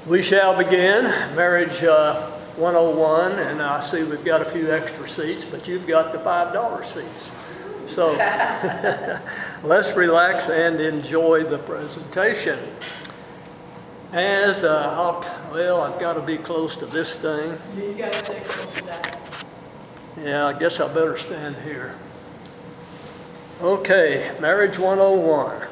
We shall begin Marriage 101, and I see we've got a few extra seats, but you've got the $5 seats. So let's relax and enjoy the presentation. I've got to be close to this thing. You got to stay close to that. Yeah, I guess I better stand here. Okay, Marriage 101.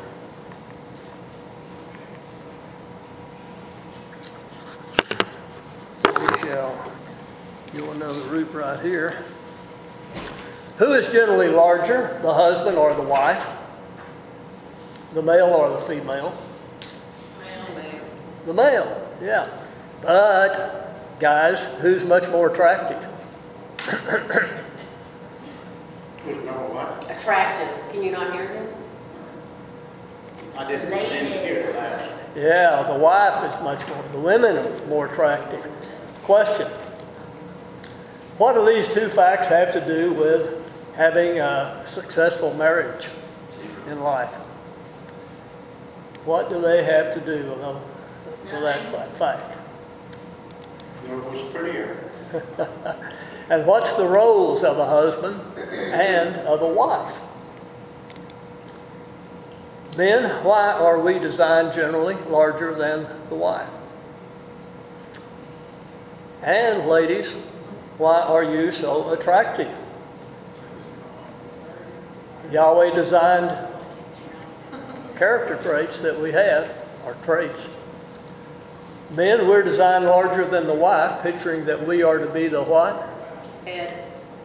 You'll know the root right here. Who is generally larger, the husband or the wife? The male or the female? Male. The male, yeah. But, guys, who's much more attractive? Who's number what? Attractive. Can you not hear him? I didn't hear that. Yeah, the wife is much more, the women are more attractive. Question. What do these two facts have to do with having a successful marriage in life? What do they have to do with that fact? Yours was prettier. And what's the roles of a husband and of a wife? Men, why are we designed generally larger than the wife? And ladies, why are you so attractive? Yahweh designed character traits that we have, or traits. Men, we're designed larger than the wife, picturing that we are to be the what? Head.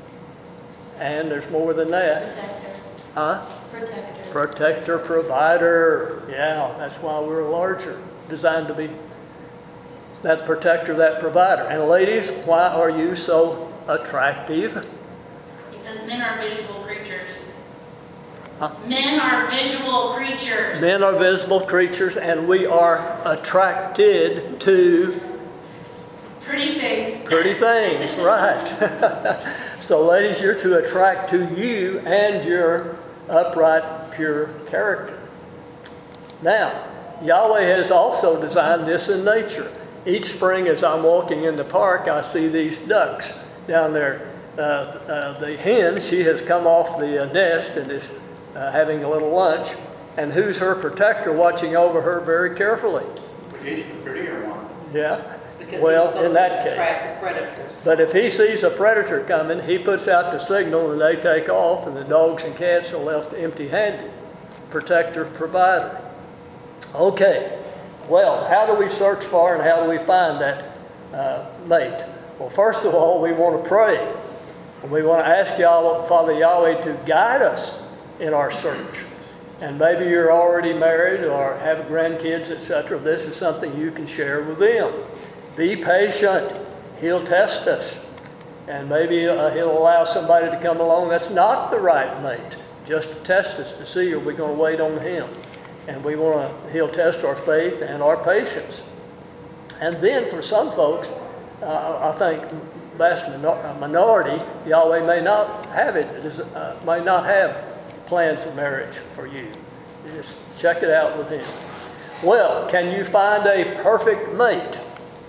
And there's more than that. Protector. Huh? Protector. Protector, provider. Yeah, that's why we're larger. Designed to be that protector, that provider. And ladies, why are you so attractive? Because men are visual creatures. Huh? Men are visual creatures. Men are visible creatures, and we are attracted to Pretty things. pretty things, right? So ladies, you're to attract to you and your upright, pure character. Now, Yahweh has also designed this in nature. Each spring as I'm walking in the park, I see these ducks down there. The hen, she has come off the nest and is having a little lunch. And who's her protector watching over her very carefully? He's the prettier one. Yeah. Because Well, he's supposed in that to case. attract the predators. But if he sees a predator coming, he puts out the signal and they take off, and the dogs and cats are left empty-handed. Protector, provider. Okay, well, how do we search for and how do we find that mate? Well, first of all, we want to pray. And we want to ask Father Yahweh to guide us in our search. And maybe you're already married or have grandkids, etc. This is something you can share with them. Be patient. He'll test us. And maybe he'll allow somebody to come along that's not the right mate, just to test us to see, are we going to wait on him? And he'll test our faith and our patience. And then for some folks, I think vast minority, Yahweh may not have may not have plans of marriage for you. Just check it out with him. Well, can you find a perfect mate?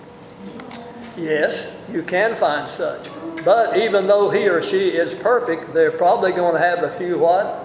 Yes, you can find such. But even though he or she is perfect, they're probably going to have a few what?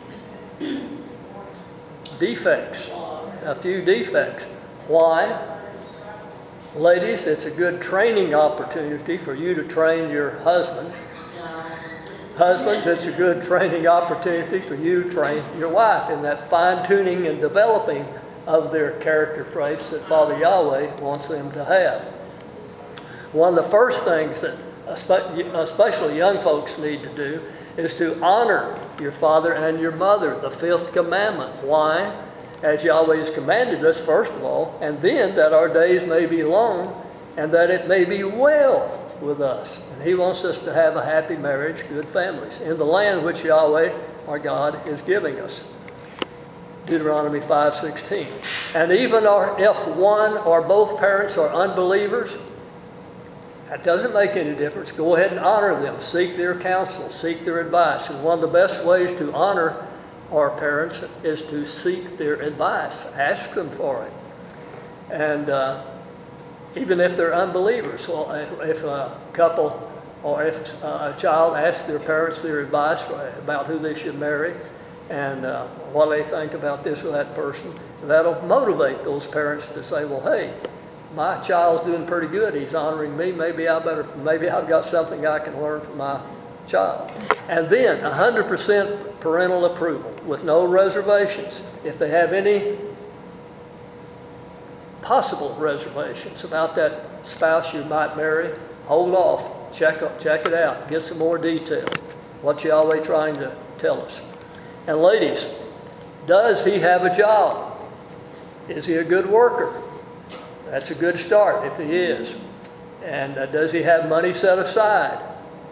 Defects. A few defects. Why? Ladies, it's a good training opportunity for you to train your husband. Husbands, it's a good training opportunity for you to train your wife in that fine-tuning and developing of their character traits that Father Yahweh wants them to have. One of the first things that especially young folks need to do is to honor your father and your mother, the fifth commandment. Why? As Yahweh has commanded us, first of all, and then that our days may be long and that it may be well with us. And he wants us to have a happy marriage, good families, in the land which Yahweh, our God, is giving us. Deuteronomy 5:16. And even if one or both parents are unbelievers, that doesn't make any difference. Go ahead and honor them. Seek their counsel. Seek their advice. And one of the best ways to honor our parents is to seek their advice. Ask them for it. And even if they're unbelievers. Well, if a couple or if a child asks their parents their advice about who they should marry and what they think about this or that person, that'll motivate those parents to say, well, hey, my child's doing pretty good. He's honoring me. Maybe I've got something I can learn from my child. And then 100% parental approval with no reservations. If they have any possible reservations about that spouse you might marry, hold off, check it out, get some more detail. What you always trying to tell us. And ladies, does he have a job? Is he a good worker? That's a good start if he is. And does he have money set aside?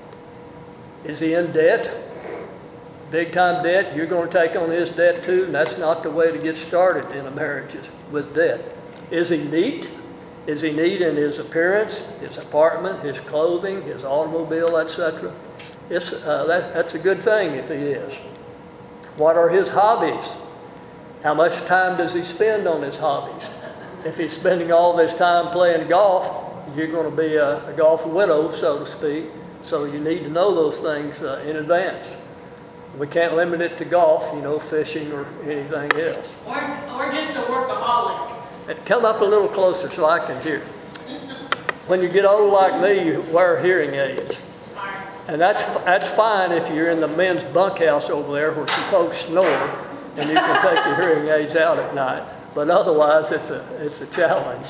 Is he in debt? Big time debt? You're going to take on his debt too, and that's not the way to get started in a marriage, is with debt. Is he neat? Is he neat in his appearance, his apartment, his clothing, his automobile, etc.? That's a good thing if he is. What are his hobbies? How much time does he spend on his hobbies? If he's spending all of his time playing golf, you're going to be a golf widow, so to speak. So you need to know those things in advance. We can't limit it to golf, fishing or anything else. Or just a workaholic. And come up a little closer so I can hear. When you get old like me, you wear hearing aids. And that's fine if you're in the men's bunkhouse over there where some folks snore and you can take your hearing aids out at night. But otherwise, it's a challenge.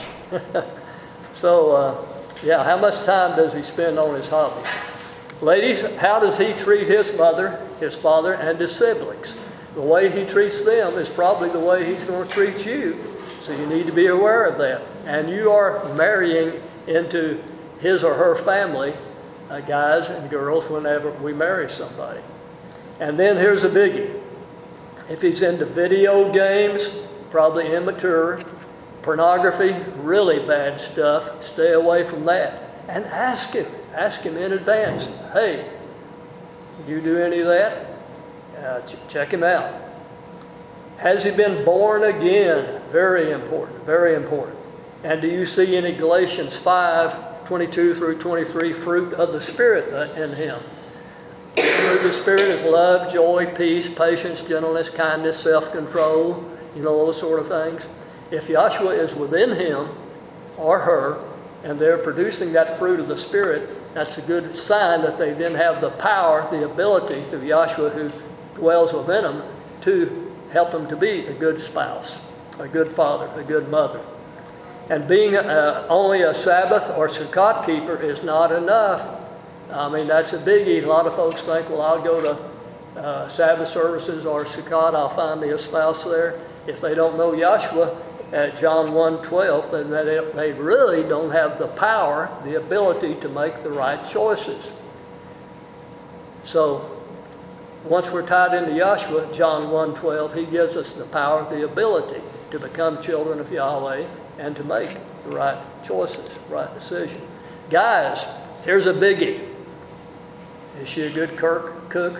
So, how much time does he spend on his hobby? Ladies, how does he treat his mother, his father, and his siblings? The way he treats them is probably the way he's going to treat you. So you need to be aware of that. And you are marrying into his or her family, guys and girls, whenever we marry somebody. And then here's a biggie. If he's into video games, probably immature, pornography, really bad stuff, stay away from that. And ask him in advance, hey, do you do any of that? Check him out. Has he been born again? Very important, very important. And do you see any Galatians 5:22 through 23 fruit of the Spirit in him? The fruit of the Spirit is love, joy, peace, patience, gentleness, kindness, self-control, those sort of things. If Joshua is within him or her, and they're producing that fruit of the Spirit, that's a good sign that they then have the power, the ability through Joshua who dwells within them to help them to be a good spouse, a good father, a good mother. And being only a Sabbath or Sukkot keeper is not enough. I mean, that's a biggie. A lot of folks think, well, I'll go to Sabbath services or Sukkot, I'll find me a spouse there. If they don't know Joshua at John 1:12, then they really don't have the power, the ability to make the right choices. So once we're tied into Joshua, John 1:12, he gives us the power, the ability to become children of Yahweh and to make the right choices, right decision. Guys, here's a biggie. Is she a good cook?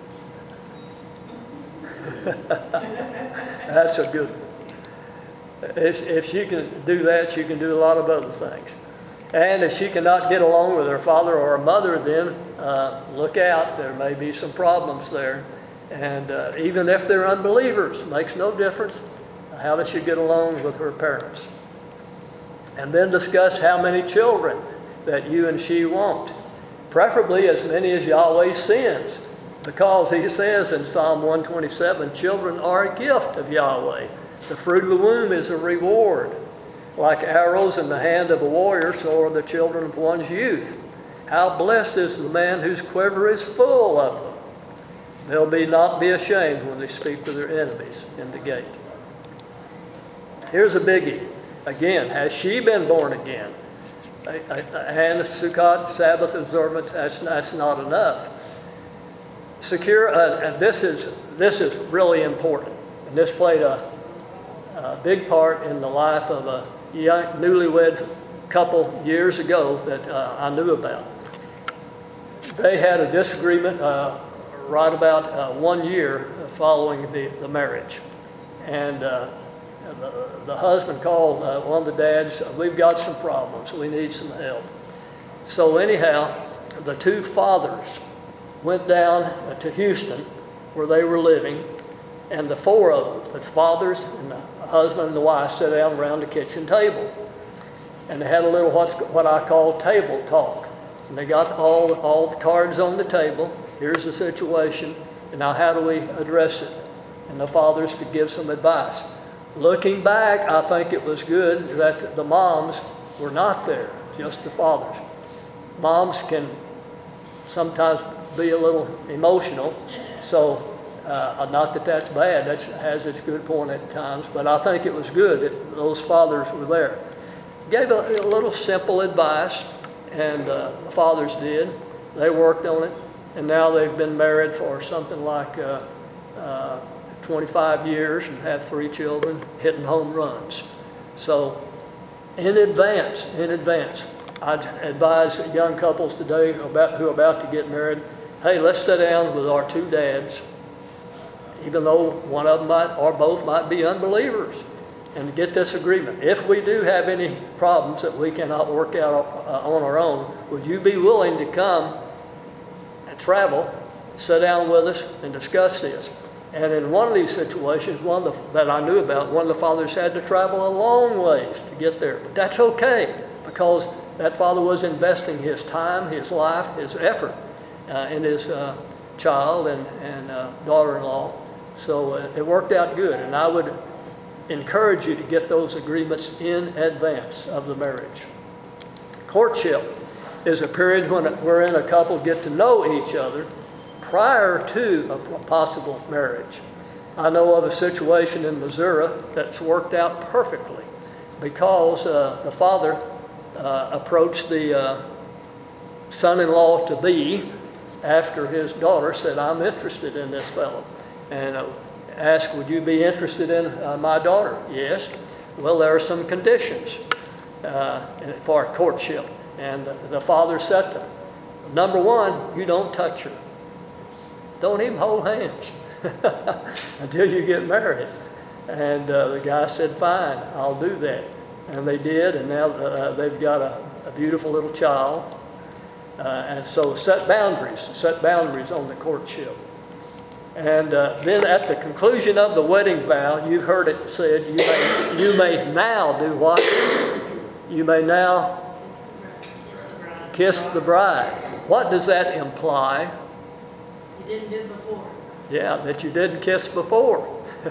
That's a good one. If she can do that, she can do a lot of other things. And if she cannot get along with her father or her mother, then look out. There may be some problems there. And even if they're unbelievers, makes no difference. How does she get along with her parents? And then discuss how many children that you and she want. Preferably as many as Yahweh sends. Because he says in Psalm 127, children are a gift of Yahweh. The fruit of the womb is a reward. Like arrows in the hand of a warrior, so are the children of one's youth. How blessed is the man whose quiver is full of them. They'll not be ashamed when they speak to their enemies in the gate. Here's a biggie. Again, has she been born again? And Sukkot, Sabbath observance, that's not enough. Secure, and this is really important. And this played a big part in the life of a young newlywed couple years ago that I knew about. They had a disagreement right about 1 year following the marriage. And the husband called one of the dads, we've got some problems, we need some help. So anyhow, the two fathers went down to Houston where they were living, and the four of them, the fathers and the husband and the wife, sat down around the kitchen table. And they had a little what I call table talk. And they got all the cards on the table. Here's the situation, and now how do we address it? And the fathers could give some advice. Looking back, I think it was good that the moms were not there, just the fathers. Moms can sometimes be a little emotional, so not that that's bad, that has its good point at times, but I think it was good that those fathers were there. Gave a little simple advice, and the fathers did. They worked on it, and now they've been married for something like 25 years and have 3 children, hitting home runs. So in advance, I'd advise young couples today who are about to get married, hey, let's sit down with our 2 dads, even though one of them might or both might be unbelievers, and get this agreement. If we do have any problems that we cannot work out on our own, would you be willing to come and travel, sit down with us, and discuss this? And in one of these situations, that I knew about, one of the fathers had to travel a long ways to get there. But that's okay, because that father was investing his time, his life, his effort in his child and daughter-in-law. So it worked out good, and I would encourage you to get those agreements in advance of the marriage. Courtship is a period wherein a couple get to know each other prior to a possible marriage. I know of a situation in Missouri that's worked out perfectly because the father approached the son-in-law to be after his daughter said, I'm interested in this fellow, and asked, would you be interested in my daughter? Yes. Well, there are some conditions for courtship, and the father set them. Number 1, you don't touch her. Don't even hold hands until you get married. And the guy said, fine, I'll do that. And they did, and now they've got a beautiful little child. And so set boundaries on the courtship. And then at the conclusion of the wedding vow, you've heard it said, you may now do what? You may now kiss the bride. What does that imply? You didn't do it before. Yeah, that you didn't kiss before.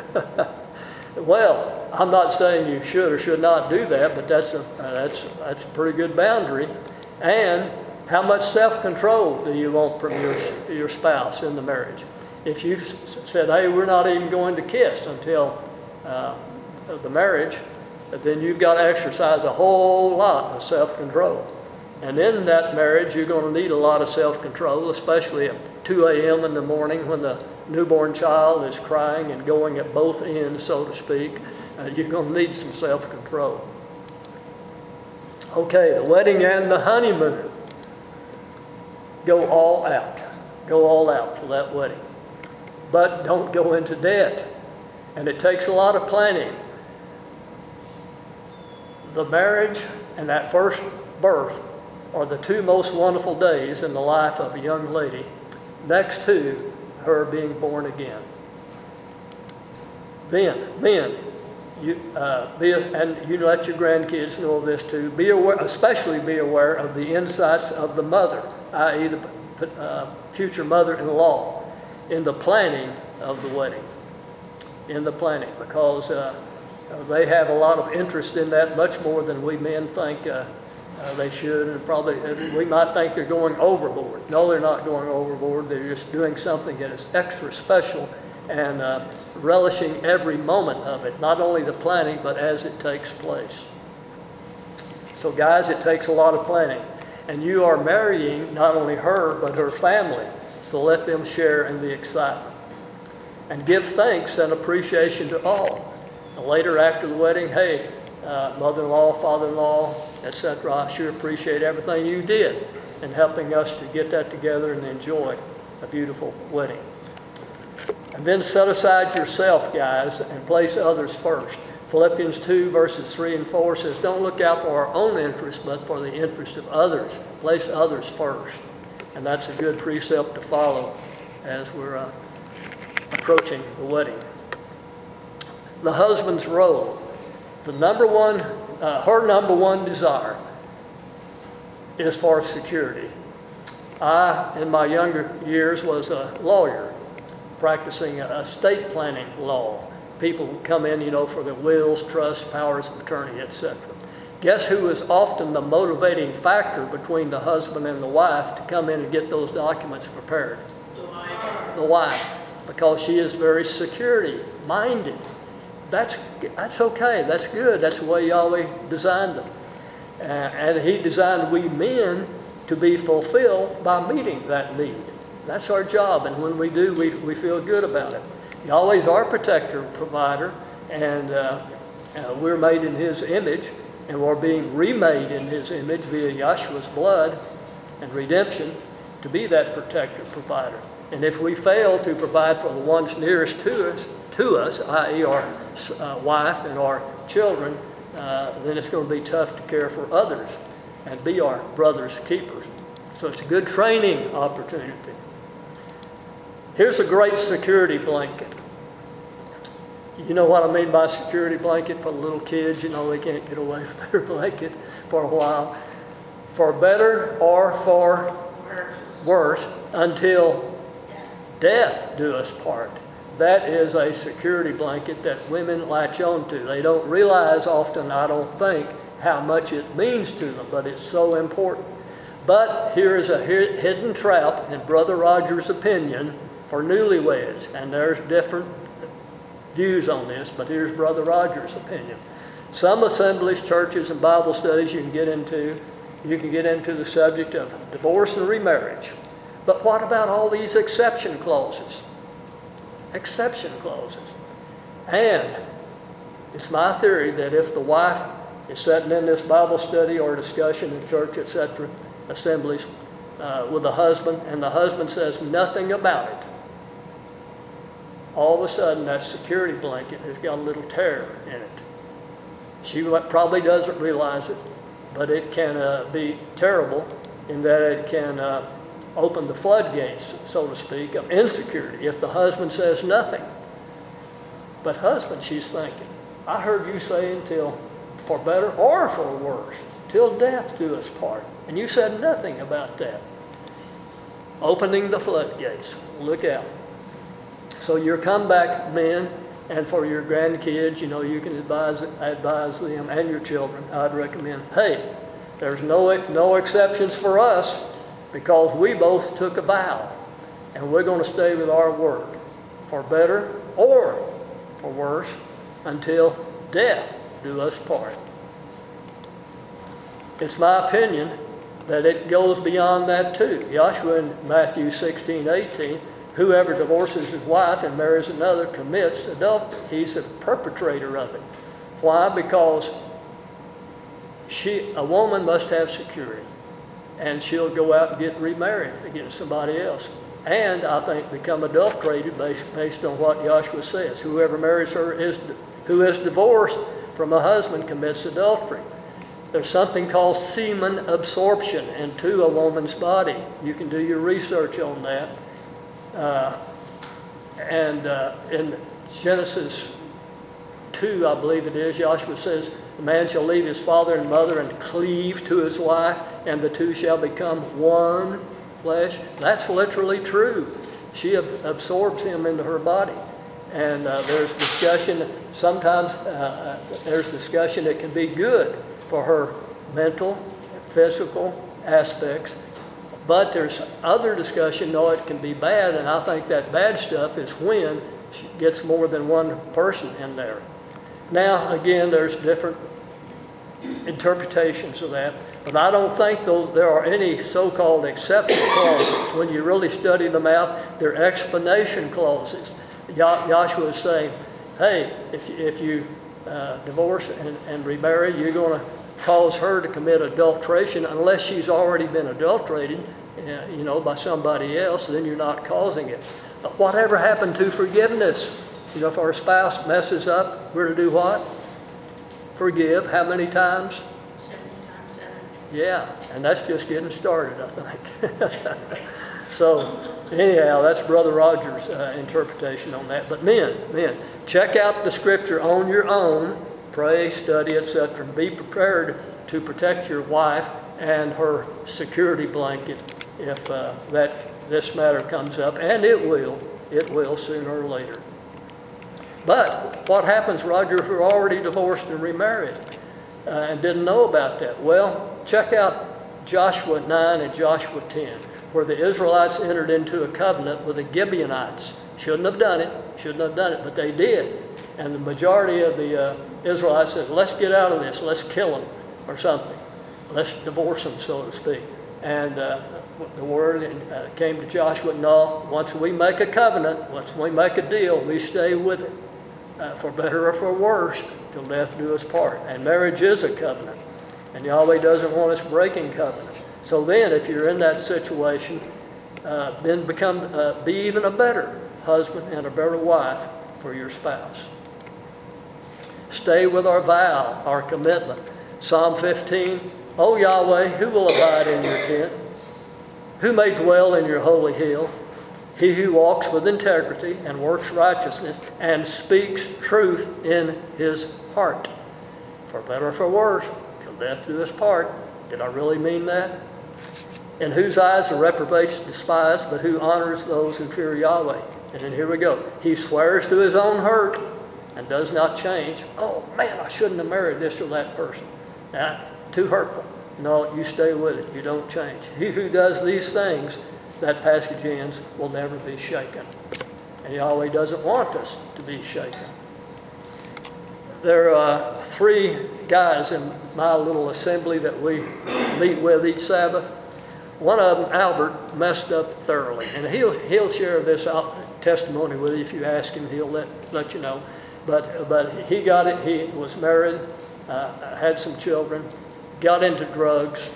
Well, I'm not saying you should or should not do that, but that's a pretty good boundary. And how much self-control do you want from your spouse in the marriage? If you've said, hey, we're not even going to kiss until the marriage, then you've got to exercise a whole lot of self-control. And in that marriage, you're going to need a lot of self-control, especially at 2 a.m. in the morning when the newborn child is crying and going at both ends, so to speak. You're going to need some self-control. Okay, the wedding and the honeymoon. Go all out. Go all out for that wedding. But don't go into debt. And it takes a lot of planning. The marriage and that first birth are the 2 most wonderful days in the life of a young lady, next to her being born again. Then, men, you let your grandkids know this too. Be aware, especially be aware of the insights of the mother, i.e. the future mother-in-law, in the planning of the wedding. In the planning, because they have a lot of interest in that, much more than we men think they should, and probably we might think they're going overboard. No, they're not going overboard. They're just doing something that is extra special and relishing every moment of it, not only the planning, but as it takes place. So guys, it takes a lot of planning. And you are marrying not only her, but her family. So let them share in the excitement. And give thanks and appreciation to all. And later after the wedding, hey, mother-in-law, father-in-law, etc., I sure appreciate everything you did in helping us to get that together and enjoy a beautiful wedding. And then set aside yourself, guys, and place others first. Philippians 2 verses 3 and 4 says, don't look out for our own interests, but for the interests of others. Place others first. And that's a good precept to follow as we're approaching the wedding. The husband's role. Her number one desire is for security. I, in my younger years, was a lawyer practicing estate planning law. People would come in, for their wills, trusts, powers of attorney, etc. Guess who is often the motivating factor between the husband and the wife to come in and get those documents prepared? The wife. The wife, because she is very security-minded. That's okay. That's good. That's the way Yahweh designed them. And He designed we men to be fulfilled by meeting that need. That's our job, and when we do, we feel good about it. Yahweh's our protector and provider, and we're made in His image, and we're being remade in His image via Yahshua's blood and redemption to be that protector, provider. And if we fail to provide for the ones nearest to us, i.e. our wife and our children, then it's going to be tough to care for others and be our brother's keepers. So it's a good training opportunity. Here's a great security blanket. You know what I mean by security blanket for the little kids? They can't get away from their blanket for a while. For better or for worse, until death do us part. That is a security blanket that women latch on to. They don't realize often, I don't think, how much it means to them, but it's so important. But here is a hidden trap, in Brother Rogers' opinion, for newlyweds. And there's different views on this, but here's Brother Rogers' opinion. Some assemblies, churches, and Bible studies you can get into the subject of divorce and remarriage. But what about all these exception clauses? Exception clauses. And it's my theory that if the wife is sitting in this Bible study or discussion in church, etc., assemblies with the husband, and the husband says nothing about it, all of a sudden that security blanket has got a little tear in it. She probably doesn't realize it, but it can be terrible in that it can open the floodgates, so to speak, of insecurity if the husband says nothing. But husband, she's thinking, I heard you say until for better or for worse, till death do us part. And you said nothing about that. Opening the floodgates. Look out. So your comeback men, and for your grandkids, you can advise them and your children. I'd recommend, hey, there's no exceptions for us because we both took a vow. And we're going to stay with our word. For better or for worse, until death do us part. It's my opinion that it goes beyond that too. Yahshua in Matthew 16:18, whoever divorces his wife and marries another commits adultery. He's a perpetrator of it. Why? Because a woman must have security, and she'll go out and get remarried against somebody else. And I think become adulterated based on what Yahshua says. Whoever marries her who is divorced from a husband commits adultery. There's something called semen absorption into a woman's body. You can do your research on that. In Genesis 2, I believe it is, Yahshua says, the man shall leave his father and mother and cleave to his wife, and the two shall become one flesh. That's literally true. She absorbs him into her body. And there's discussion, sometimes there's discussion that can be good for her mental, physical aspects. But there's other discussion, no, it can be bad, and I think that bad stuff is when she gets more than one person in there. Now, again, there's different interpretations of that, but I don't think there are any so-called exception clauses. When you really study them out, they're explanation clauses. Yahshua is saying, hey, if you divorce and remarry, you're going to cause her to commit adulteration unless she's already been adulterated, by somebody else, then you're not causing it. But whatever happened to forgiveness? If our spouse messes up, we're to do what? forgive how many times? 70 times 7. Yeah, and that's just getting started, I think. So, anyhow, that's Brother Rogers' interpretation on that. But men, check out the scripture on your own. Pray, study, etc. Be prepared to protect your wife and her security blanket if this matter comes up, and it will sooner or later. But what happens, Roger, if we're already divorced and remarried and didn't know about that? Well, check out Joshua 9 and Joshua 10, where the Israelites entered into a covenant with the Gibeonites. Shouldn't have done it, but they did. And the majority of the Israelites said, let's get out of this, let's kill them or something. Let's divorce them, so to speak. And the word came to Joshua, no, once we make a covenant, once we make a deal, we stay with it, for better or for worse, till death do us part. And marriage is a covenant, and Yahweh doesn't want us breaking covenant. So then, if you're in that situation, then be even a better husband and a better wife for your spouse. Stay with our vow, our commitment. Psalm 15, O Yahweh, who will abide in your tent? Who may dwell in your holy hill? He who walks with integrity and works righteousness and speaks truth in his heart. For better or for worse, till death do us part. Did I really mean that? In whose eyes the reprobates despise, but who honors those who fear Yahweh. And then here we go. He swears to his own hurt and does not change. Oh man, I shouldn't have married this or that person. Too hurtful. No, you stay with it. You don't change. He who does these things, that passage ends, will never be shaken. And Yahweh doesn't want us to be shaken. There are 3 guys in my little assembly that we meet with each Sabbath. One of them, Albert, messed up thoroughly. And he'll share this testimony with you. If you ask him, he'll let you know. But he got it. He was married, had some children, got into drugs,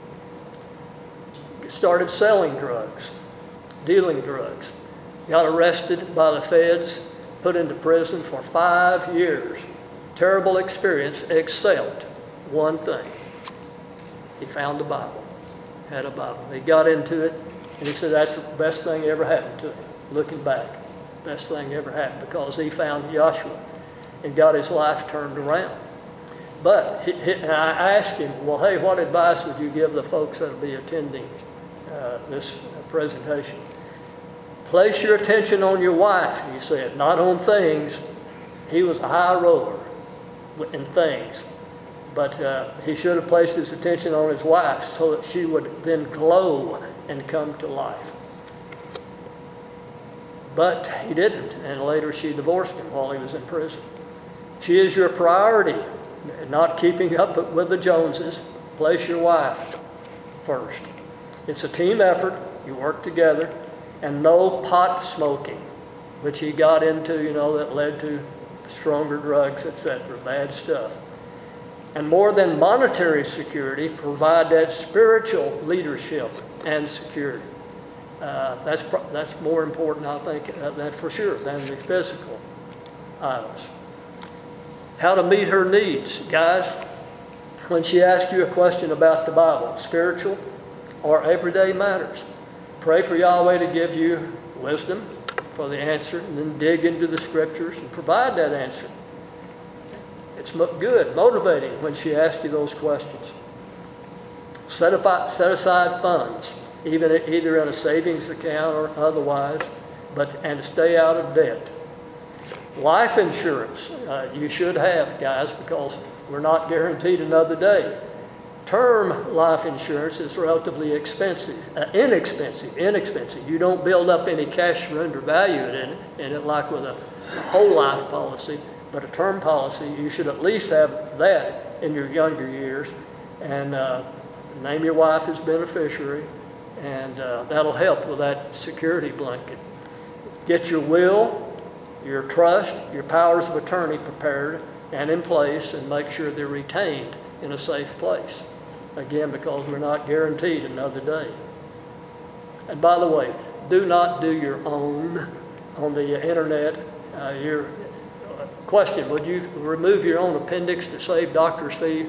started selling drugs, dealing drugs, got arrested by the feds, put into prison for 5 years. Terrible experience, except one thing. He found the Bible, had a Bible. He got into it, and he said that's the best thing ever happened to him, looking back. Best thing ever happened, because he found Joshua and got his life turned around. But and I asked him, well, hey, what advice would you give the folks that will be attending this presentation? Place your attention on your wife, he said, not on things. He was a high roller in things. But he should have placed his attention on his wife so that she would then glow and come to life. But he didn't, and later she divorced him while he was in prison. She is your priority, not keeping up with the Joneses. Place your wife first. It's a team effort. You work together. And no pot smoking, which he got into, that led to stronger drugs, etc., bad stuff. And more than monetary security, provide that spiritual leadership and security. That's more important, I think, that for sure, than the physical items. How to meet her needs, guys. When she asks you a question about the Bible, spiritual or everyday matters, pray for Yahweh to give you wisdom for the answer, and then dig into the scriptures and provide that answer. It's good, motivating when she asks you those questions. Set aside funds, either in a savings account or otherwise, and stay out of debt. Life insurance, you should have, guys, because we're not guaranteed another day. Term life insurance is relatively inexpensive. You don't build up any cash surrender value in it like with a whole life policy, but a term policy, you should at least have that in your younger years, and name your wife as beneficiary, and that'll help with that security blanket. Get your will, your trust, your powers of attorney prepared and in place, and make sure they're retained in a safe place. Again, because we're not guaranteed another day. And by the way, do not do your own on the internet. Question, would you remove your own appendix to save doctor's fee?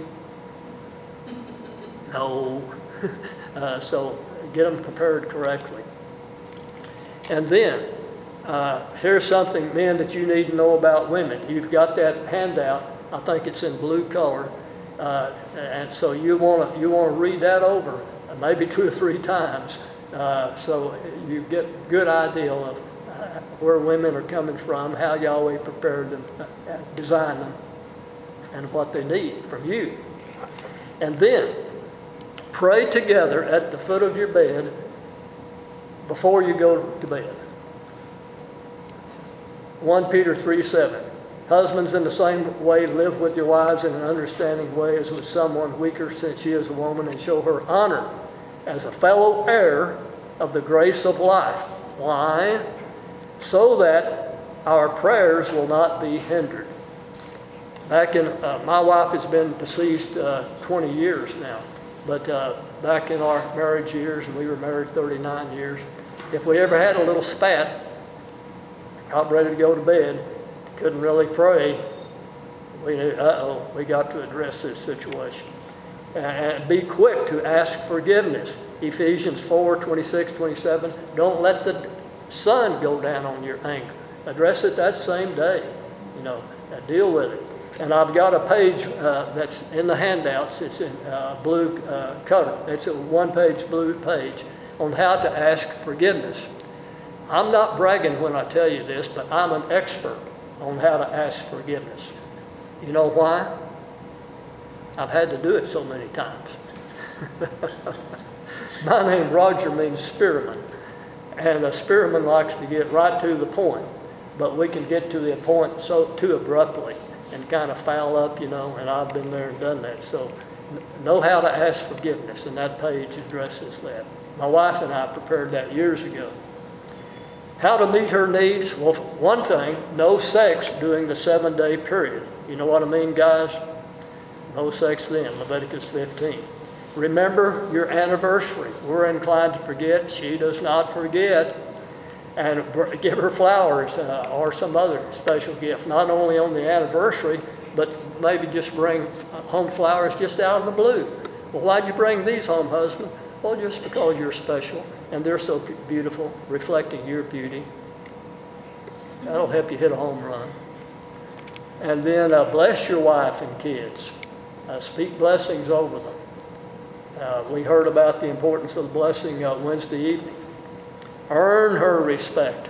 No. So get them prepared correctly. And then, here's something, men, that you need to know about women. You've got that handout. I think it's in blue color. And so you want to read that over maybe 2 or 3 times, so you get a good idea of where women are coming from, how Yahweh prepared them, designed them, and what they need from you. And then pray together at the foot of your bed before you go to bed. 1 Peter 3:7. Husbands, in the same way, live with your wives in an understanding way as with someone weaker, since she is a woman, and show her honor as a fellow heir of the grace of life. Why? So that our prayers will not be hindered. My wife has been deceased 20 years now, but back in our marriage years, and we were married 39 years, if we ever had a little spat, got ready to go to bed, couldn't really pray, we knew, we got to address this situation. And be quick to ask forgiveness. Ephesians 4:26-27. Don't let the sun go down on your anger. Address it that same day. Deal with it. And I've got a page that's in the handouts. It's in blue color. It's a 1-page blue page on how to ask forgiveness. I'm not bragging when I tell you this, but I'm an expert on how to ask forgiveness. You know why? I've had to do it so many times. My name, Roger, means spearman. And a spearman likes to get right to the point. But we can get to the point so too abruptly and kind of foul up, and I've been there and done that. So know how to ask forgiveness, and that page addresses that. My wife and I prepared that years ago. How to meet her needs? Well, one thing, no sex during the 7-day period. You know what I mean, guys? No sex then, Leviticus 15. Remember your anniversary. We're inclined to forget. She does not forget. And give her flowers or some other special gift, not only on the anniversary, but maybe just bring home flowers just out of the blue. Well, why'd you bring these home, husband? Well, just because you're special and they're so beautiful, reflecting your beauty. That'll help you hit a home run. And then bless your wife and kids. Speak blessings over them. We heard about the importance of the blessing Wednesday evening. Earn her respect.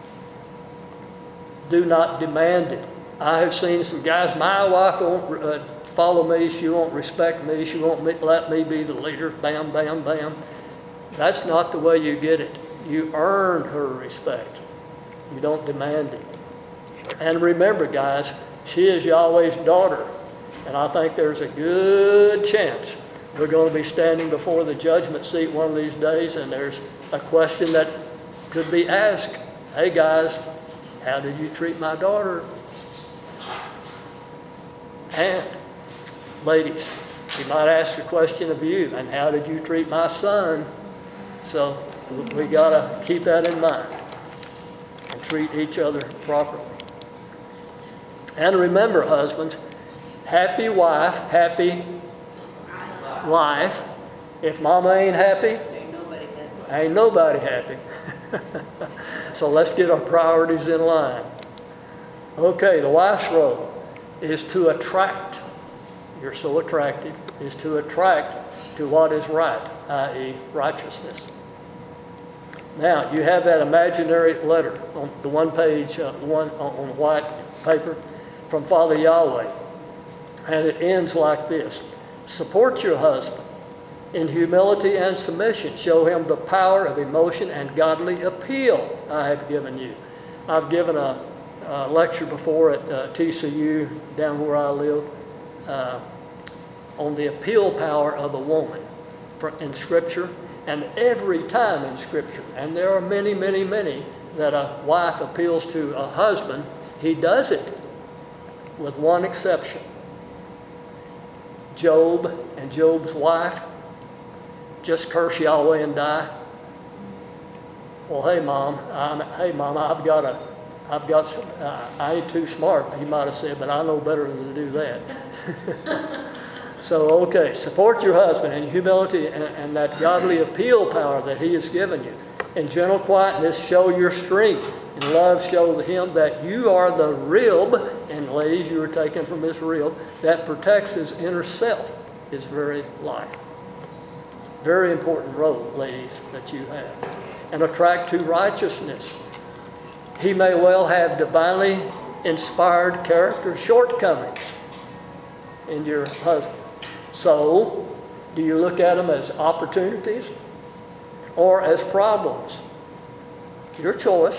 Do not demand it. I have seen some guys, my wife won't follow me, she won't respect me, she won't let me be the leader, bam, bam, bam. That's not the way you get it. You earn her respect. You don't demand it. And remember, guys, she is Yahweh's daughter. And I think there's a good chance we're going to be standing before the judgment seat one of these days, and there's a question that could be asked. Hey, guys, how did you treat my daughter? And ladies, he might ask a question of you, and how did you treat my son? So we got to keep that in mind and treat each other properly. And remember, husbands, happy wife, happy life. If mama ain't happy, ain't nobody happy. So let's get our priorities in line. Okay, the wife's role is to attract. You're so attractive. Is to attract to what is right, i.e. righteousness. Now, you have that imaginary letter on the 1-page, on white paper from Father Yahweh. And it ends like this. Support your husband in humility and submission. Show him the power of emotion and godly appeal I have given you. I've given a lecture before at TCU down where I live on the appeal power of a woman in Scripture, and every time in Scripture, and there are many, many, many, that a wife appeals to a husband, he does it with one exception. Job and Job's wife just curse Yahweh and die. Well, hey mom, I've got I've got some, I ain't too smart, he might have said, but I know better than to do that. So, okay, support your husband in humility and that godly appeal power that he has given you. In gentle quietness, show your strength. In love, show him that you are the rib, and ladies, you are taken from his rib, that protects his inner self, his very life. Very important role, ladies, that you have. And attract to righteousness. He may well have divinely inspired character shortcomings in your husband. So, do you look at them as opportunities or as problems? Your choice.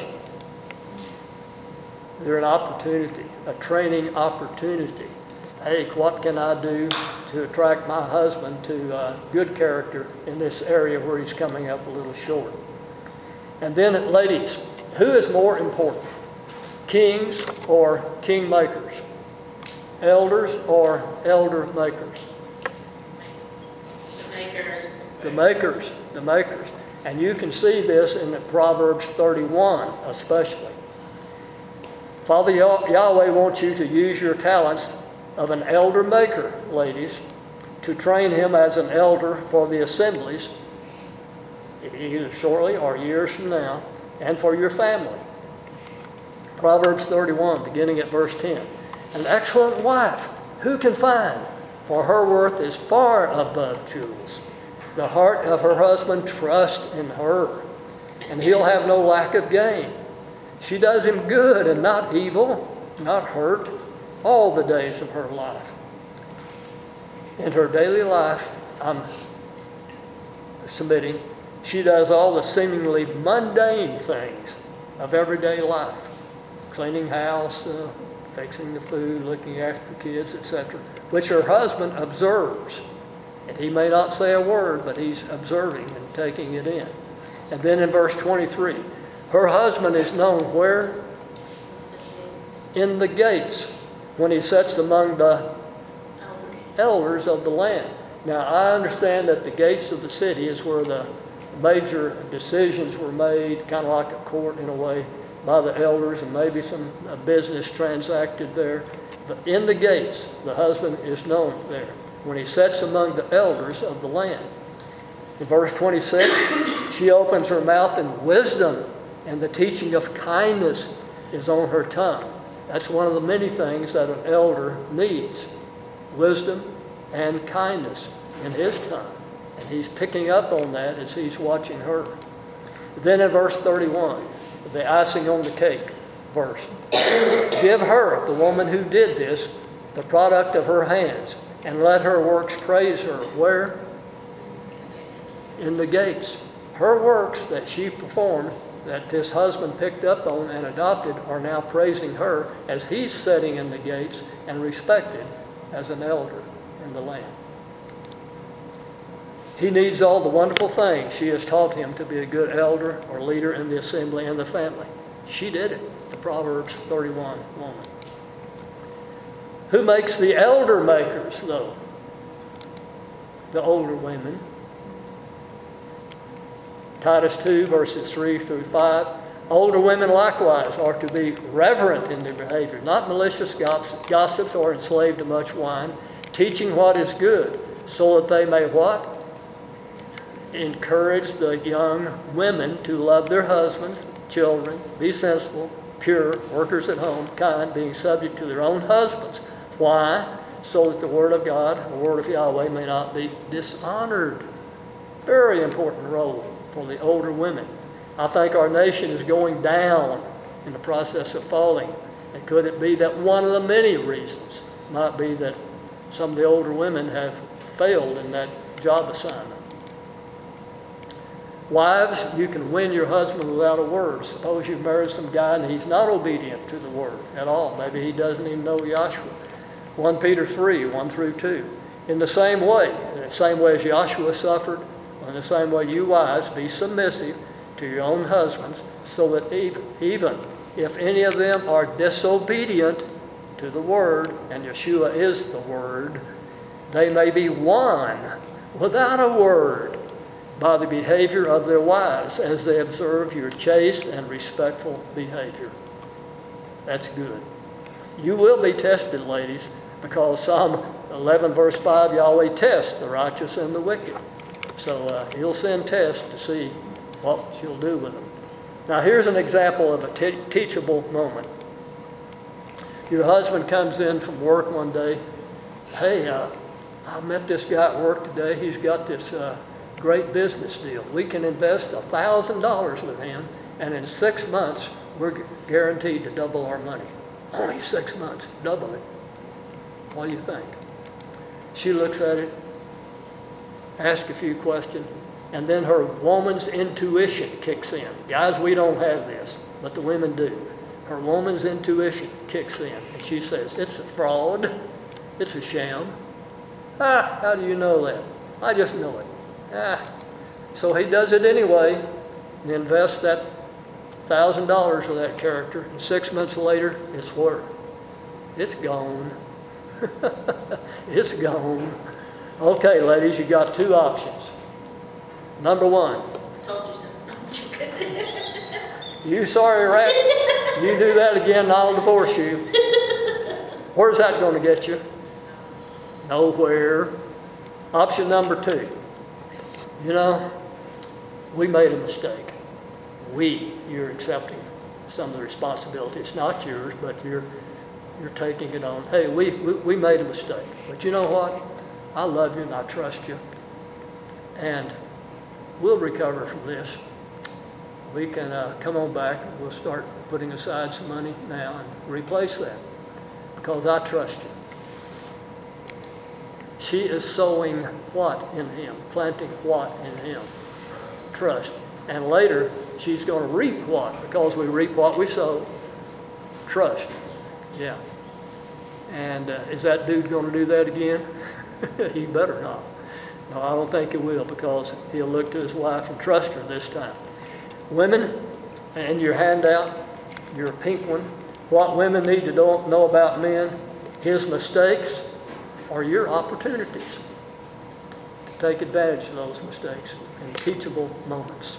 They're an opportunity, a training opportunity. Hey, what can I do to attract my husband to good character in this area where he's coming up a little short? And then, ladies, who is more important? Kings or king makers? Elders or elder makers? The makers. The makers. And you can see this in Proverbs 31 especially. Father Yahweh wants you to use your talents of an elder maker, ladies, to train him as an elder for the assemblies, either shortly or years from now, and for your family. Proverbs 31, beginning at verse 10. An excellent wife, who can find? For her worth is far above jewels. The heart of her husband trusts in her, and he'll have no lack of gain. She does him good and not evil, not hurt, all the days of her life. In her daily life, I'm submitting, she does all the seemingly mundane things of everyday life. Cleaning house, fixing the food, looking after the kids, etc., which her husband observes. And he may not say a word, but he's observing and taking it in. And then in verse 23, her husband is known where? In the gates, when he sits among the elders of the land. Now, I understand that the gates of the city is where the major decisions were made, kind of like a court in a way, by the elders, and maybe some business transacted there. But in the gates, the husband is known there, when he sits among the elders of the land. In verse 26, she opens her mouth in wisdom, and the teaching of kindness is on her tongue. That's one of the many things that an elder needs, wisdom and kindness in his tongue. And he's picking up on that as he's watching her. Then in verse 31, the icing on the cake verse. Give her, the woman who did this, the product of her hands, and let her works praise her. Where? In the gates. Her works that she performed, that this husband picked up on and adopted, are now praising her as he's sitting in the gates and respected as an elder in the land. He needs all the wonderful things she has taught him to be a good elder or leader in the assembly and the family. She did it, the Proverbs 31 woman. Who makes the elder makers, though? The older women. Titus 2, verses 3 through 5. Older women likewise are to be reverent in their behavior, not malicious gossips or enslaved to much wine, teaching what is good, so that they may what? Encourage the young women to love their husbands, children, be sensible, pure, workers at home, kind, being subject to their own husbands. Why? So that the word of God, the word of Yahweh, may not be dishonored. Very important role for the older women. I think our nation is going down in the process of falling. And could it be that one of the many reasons might be that some of the older women have failed in that job assignment? Wives, you can win your husband without a word. Suppose you've married some guy and he's not obedient to the word at all. Maybe he doesn't even know Yahshua. 1 Peter 3, 1 through 2. In the same way as Yahshua suffered, in the same way you wives, be submissive to your own husbands, so that even if any of them are disobedient to the word, and Yeshua is the word, they may be won without a word by the behavior of their wives as they observe your chaste and respectful behavior. That's good. You will be tested, ladies, because Psalm 11, verse 5, Yahweh tests the righteous and the wicked. So he'll send tests to see what you'll do with them. Now here's an example of a teachable moment. Your husband comes in from work one day. Hey, I met this guy at work today. He's got this great business deal. We can invest $1,000 with him, and in 6 months, we're guaranteed to double our money. Only 6 months, double it. What do you think? She looks at it, asks a few questions, and then her woman's intuition kicks in. Guys, we don't have this, but the women do. Her woman's intuition kicks in, and she says, it's a fraud, it's a sham. How do you know that? I just know it. So he does it anyway and invests that $1,000 of that character, and 6 months later, it's worth. It's gone. It's gone. Okay, ladies, you got two options. Number one. I told you so. You sorry rat. You do that again, I'll divorce you. Where's that going to get you? Nowhere. Option number two. You know, we made a mistake. You're accepting some of the responsibility. It's not yours, but you're taking it on. Hey, we made a mistake. But you know what? I love you and I trust you. And we'll recover from this. We can come on back and we'll start putting aside some money now and replace that. Because I trust you. She is sowing what in him? Planting what in him? Trust. And later, she's going to reap what? Because we reap what we sow. Trust. Yeah. And is that dude going to do that again? He better not. No, I don't think he will, because he'll look to his wife and trust her this time. Women, and your handout, your pink one, what women need to know about men, his mistakes, or your opportunities to take advantage of those mistakes in teachable moments.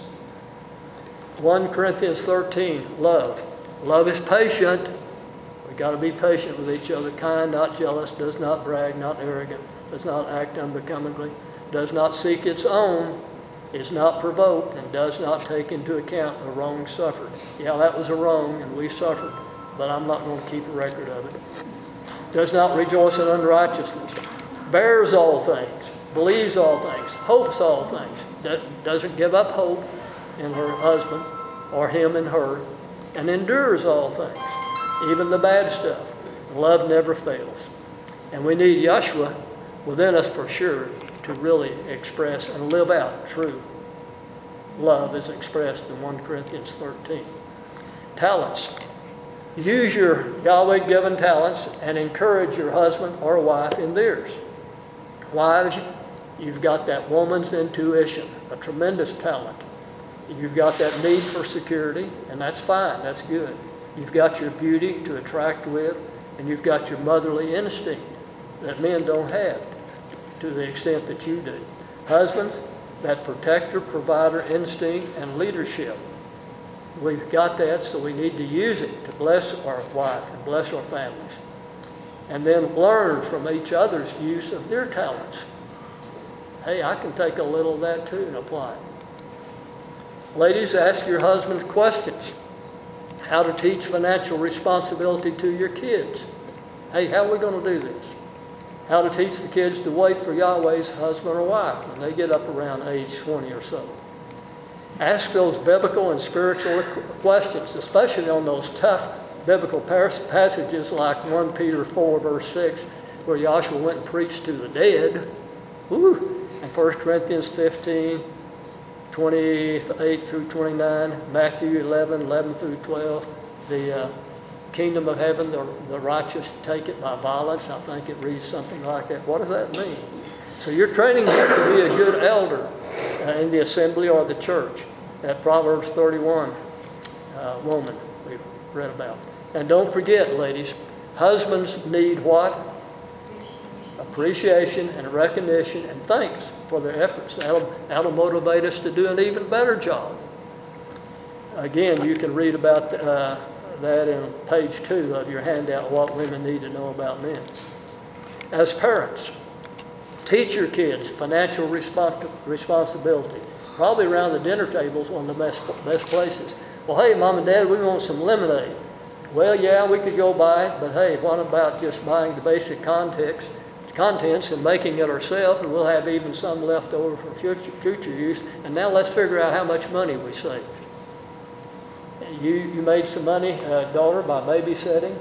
1 Corinthians 13, love. Love is patient. We've got to be patient with each other, kind, not jealous, does not brag, not arrogant, does not act unbecomingly, does not seek its own, is not provoked, and does not take into account the wrong suffered. Yeah, that was a wrong, and we suffered, but I'm not going to keep a record of it. Does not rejoice in unrighteousness, bears all things, believes all things, hopes all things, doesn't give up hope in her husband or him in her, and endures all things, even the bad stuff. Love never fails. And we need Yeshua within us for sure to really express and live out true love as expressed in 1 Corinthians 13. Talents. Use your Yahweh-given talents and encourage your husband or wife in theirs. Wives, you've got that woman's intuition, a tremendous talent. You've got that need for security, and that's fine, that's good. You've got your beauty to attract with, and you've got your motherly instinct that men don't have to the extent that you do. Husbands, that protector, provider instinct, and leadership. We've got that, so we need to use it to bless our wife and bless our families. And then learn from each other's use of their talents. Hey, I can take a little of that too and apply it. Ladies, ask your husbands questions. How to teach financial responsibility to your kids. Hey, how are we going to do this? How to teach the kids to wait for Yahweh's husband or wife when they get up around age 20 or so. Ask those biblical and spiritual questions, especially on those tough biblical passages like 1 Peter 4, verse 6, where Joshua went and preached to the dead. Woo! And 1 Corinthians 15, 28 through 29, Matthew 11 through 12, the kingdom of heaven, the righteous take it by violence. I think it reads something like that. What does that mean? So you're training them to be a good elder in the assembly or the church. That Proverbs 31 woman we read about. And don't forget, ladies, husbands need what? Appreciation and recognition and thanks for their efforts. That'll motivate us to do an even better job. Again, you can read about that in page 2 of your handout, what women need to know about men. As parents, teach your kids financial responsibility. Probably around the dinner table is one of the best places. Well, hey, Mom and Dad, we want some lemonade. Well, yeah, we could go buy it, but hey, what about just buying the basic contents and making it ourselves, and we'll have even some left over for future use. And now let's figure out how much money we saved. You made some money, daughter, by babysitting.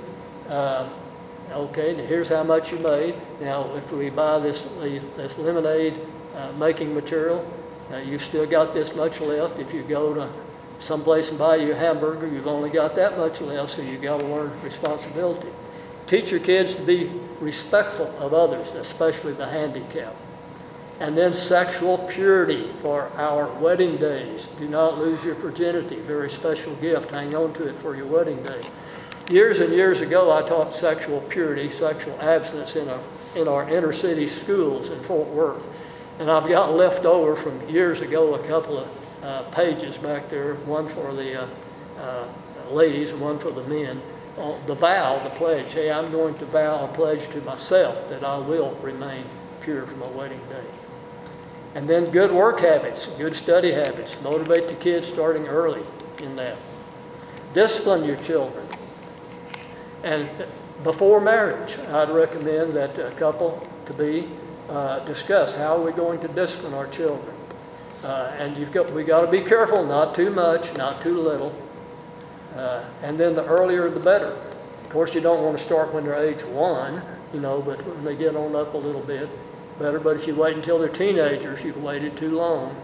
Okay, now here's how much you made. Now, if we buy this lemonade making material, you've still got this much left. If you go to someplace and buy you a hamburger, you've only got that much left, so you've got to learn responsibility. Teach your kids to be respectful of others, especially the handicapped. And then sexual purity for our wedding days. Do not lose your virginity. Very special gift. Hang on to it for your wedding day. Years and years ago, I taught sexual purity, sexual abstinence in our inner city schools in Fort Worth. And I've got left over from years ago a couple of pages back there, one for the ladies and one for the men. The vow, the pledge. Hey, I'm going to vow a pledge to myself that I will remain pure for my wedding day. And then good work habits, good study habits. Motivate the kids starting early in that. Discipline your children. And before marriage, I'd recommend that a couple to be discuss how are we going to discipline our children. And we got to be careful, not too much, not too little. And then the earlier the better. Of course, you don't want to start when they're age 1, but when they get on up a little bit, better. But if you wait until they're teenagers, you've waited too long.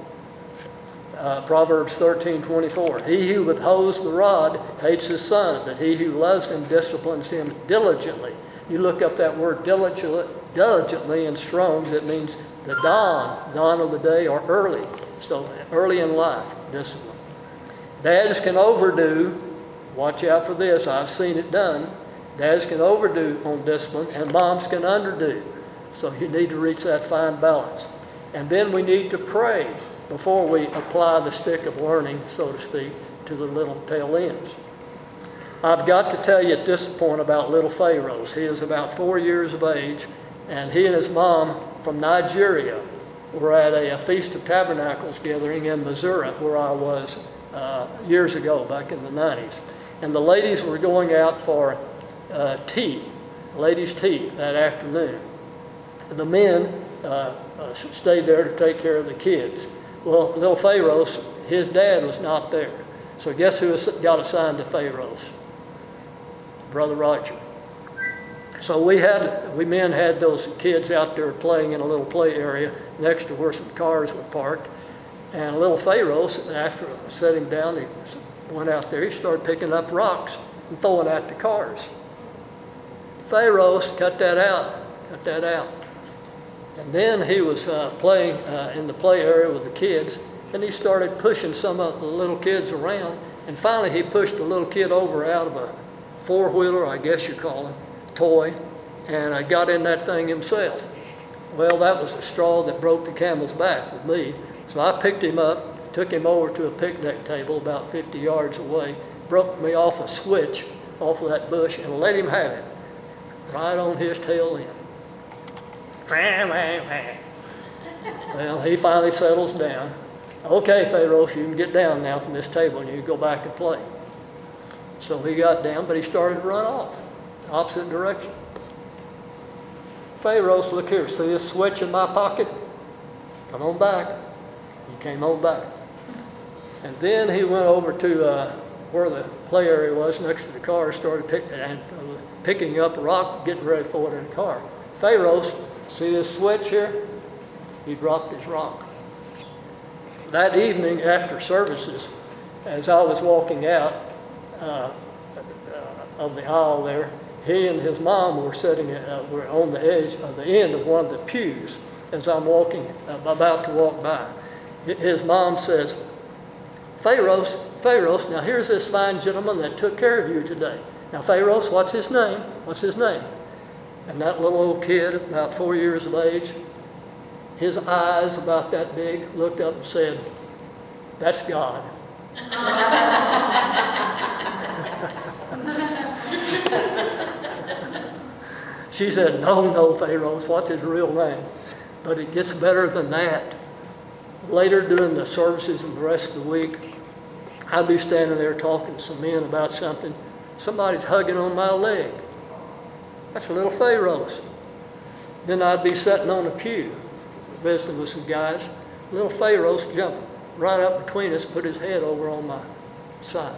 Proverbs 13:24. He who withholds the rod hates his son, but he who loves him disciplines him diligently. You look up that word diligently in Strong's, it means the dawn of the day, or early. So early in life, discipline. Dads can overdo. Watch out for this. I've seen it done. Dads can overdo on discipline, and moms can underdo. So you need to reach that fine balance. And then we need to pray before we apply the stick of learning, so to speak, to the little tail ends. I've got to tell you at this point about little Pharaohs. He is about 4 years of age, and he and his mom from Nigeria were at a Feast of Tabernacles gathering in Missouri, where I was years ago, back in the 90s. And the ladies were going out for tea, ladies' tea that afternoon. And the men stayed there to take care of the kids. Well, little Pharaoh's, his dad was not there. So guess who got assigned to Pharaoh's? Brother Roger. So we men had those kids out there playing in a little play area next to where some cars were parked. And little Pharaoh, after I set him down, he went out there, he started picking up rocks and throwing at the cars. Pharaoh, cut that out. And then he was playing in the play area with the kids, and he started pushing some of the little kids around. And finally he pushed a little kid over out of a four-wheeler, I guess you call it, toy, and got in that thing himself. Well, that was the straw that broke the camel's back with me. So I picked him up, took him over to a picnic table about 50 yards away, broke me off a switch off of that bush, and let him have it, right on his tail end. Well, he finally settles down. Okay, Pharaoh, you can get down now from this table and you can go back and play. So he got down, but he started to run off, opposite direction. Pharaoh, look here, see this switch in my pocket? Come on back. He came on back. And then he went over to where the play area was next to the car, started picking up a rock, getting ready to throw it in the car. Pharaoh, see this switch here? He dropped his rock. That evening after services, as I was walking out of the aisle there, he and his mom were sitting were on the edge of the end of one of the pews as I'm about to walk by. His mom says, Pharaoh, now here's this fine gentleman that took care of you today. Now, Pharaoh, what's his name? What's his name? And that little old kid, about 4 years of age, his eyes about that big, looked up and said, that's God. She said, no, Pharaoh, what's his real name? But it gets better than that. Later during the services and the rest of the week, I'd be standing there talking to some men about something. Somebody's hugging on my leg. That's a little Pharaoh's. Then I'd be sitting on a pew, visiting with some guys. Little Pharaoh's jumped right up between us, put his head over on my side.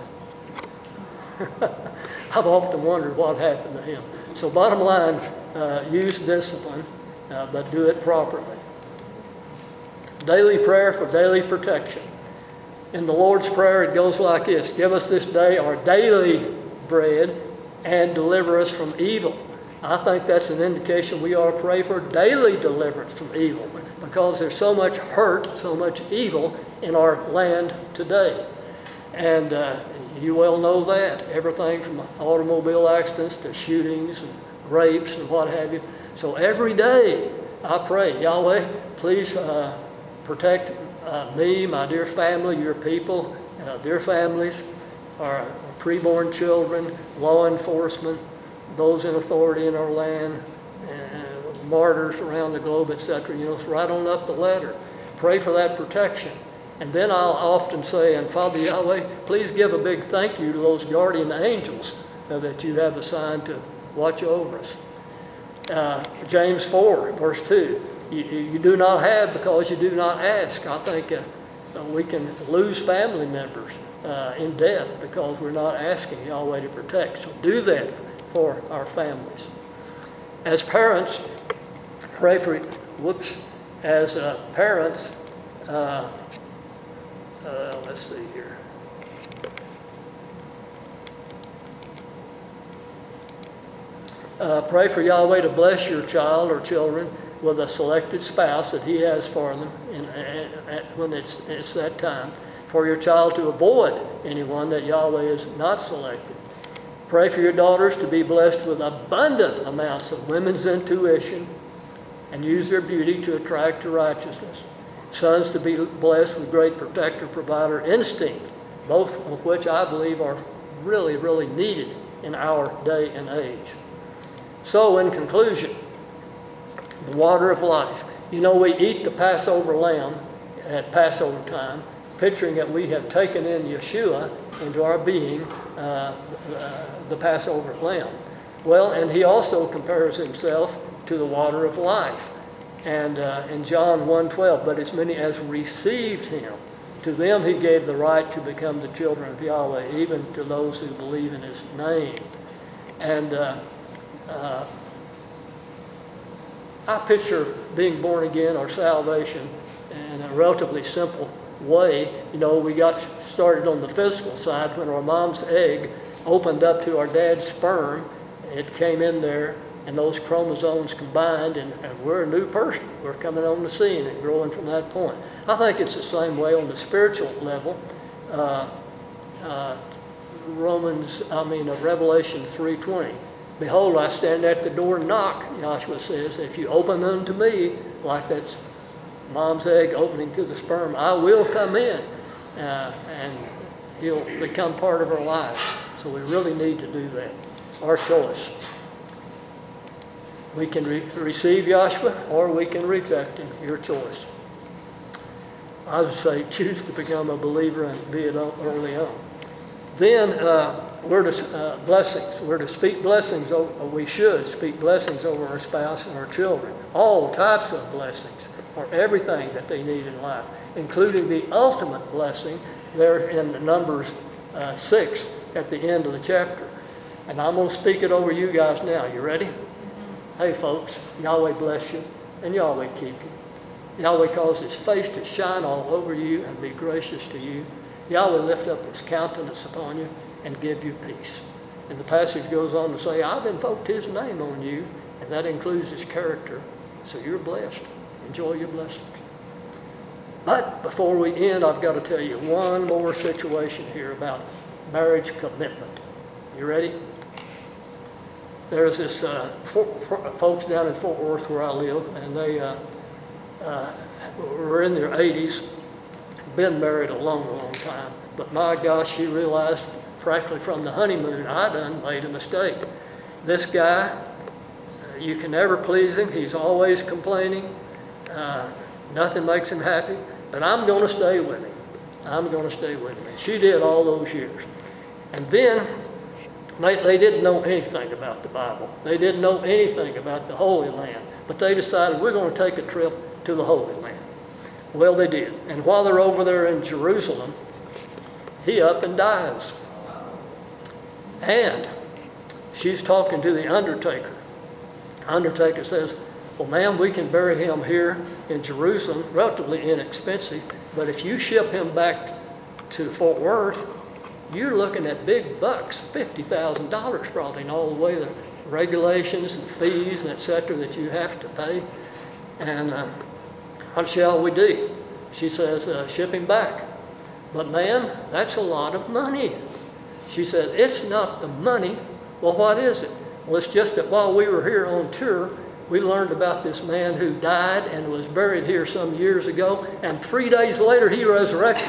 I've often wondered what happened to him. So bottom line, use discipline, but do it properly. Daily prayer for daily protection. In the Lord's Prayer, it goes like this: give us this day our daily bread and deliver us from evil. I think that's an indication we ought to pray for daily deliverance from evil, because there's so much hurt, so much evil in our land today. And you well know that. Everything from automobile accidents to shootings and rapes and what have you. So every day I pray, Yahweh, please protect me, my dear family, your people, their families, our preborn children, law enforcement, those in authority in our land, and martyrs around the globe, etc. You know, it's right on up the ladder. Pray for that protection. And then I'll often say, and Father Yahweh, please give a big thank you to those guardian angels that you have assigned to watch over us. James 4, verse 2, you do not have because you do not ask. I think we can lose family members in death because we're not asking Yahweh to protect. So do that for our families. As parents, pray for, as parents, let's see here. Pray for Yahweh to bless your child or children with a selected spouse that He has for them when it's that time. For your child to avoid anyone that Yahweh has not selected. Pray for your daughters to be blessed with abundant amounts of women's intuition and use their beauty to attract to righteousness. Sons to be blessed with great protector, provider instinct, both of which I believe are really, really needed in our day and age. So in conclusion, the water of life. You know, we eat the Passover lamb at Passover time, picturing that we have taken in Yeshua into our being, the Passover lamb. Well, and He also compares Himself to the water of life. And in John 1:12, but as many as received Him, to them He gave the right to become the children of Yahweh, even to those who believe in His name. And I picture being born again or salvation in a relatively simple way. You know, we got started on the physical side when our mom's egg opened up to our dad's sperm. It came in there, and those chromosomes combined, and we're a new person. We're coming on the scene and growing from that point. I think it's the same way on the spiritual level. Revelation 3:20. Behold, I stand at the door and knock, Joshua says. If you open unto me, like that's mom's egg opening to the sperm, I will come in, and He'll become part of our lives. So we really need to do that. Our choice. We can receive Yahshua or we can reject Him. Your choice. I would say choose to become a believer and be it early on. Then we're to blessings. We're to speak blessings. We should speak blessings over our spouse and our children. All types of blessings, or everything that they need in life, including the ultimate blessing there in Numbers 6 at the end of the chapter. And I'm going to speak it over you guys now. You ready? Hey folks, Yahweh bless you and Yahweh keep you. Yahweh cause His face to shine all over you and be gracious to you. Yahweh lift up His countenance upon you and give you peace. And the passage goes on to say, I've invoked His name on you, and that includes His character. So you're blessed. Enjoy your blessings. But before we end, I've got to tell you one more situation here about marriage commitment. You ready? There's this folks down in Fort Worth where I live, and they were in their 80s, been married a long, long time. But my gosh, she realized practically from the honeymoon I done made a mistake. This guy, You can never please him. He's always complaining. Nothing makes him happy. But I'm going to stay with him. I'm going to stay with him. And she did all those years. And then they didn't know anything about the Bible. They didn't know anything about the Holy Land. But they decided, we're going to take a trip to the Holy Land. Well, they did. And while they're over there in Jerusalem, he up and dies. And she's talking to the undertaker. Undertaker says, well, ma'am, we can bury him here in Jerusalem, relatively inexpensive, but if you ship him back to Fort Worth, you're looking at big bucks, $50,000 probably, and all the way the regulations and fees and et cetera that you have to pay. And what shall we do? She says, ship him back. But ma'am, that's a lot of money. She said, it's not the money. Well, what is it? Well, it's just that while we were here on tour, we learned about this man who died and was buried here some years ago, and 3 days later he resurrected.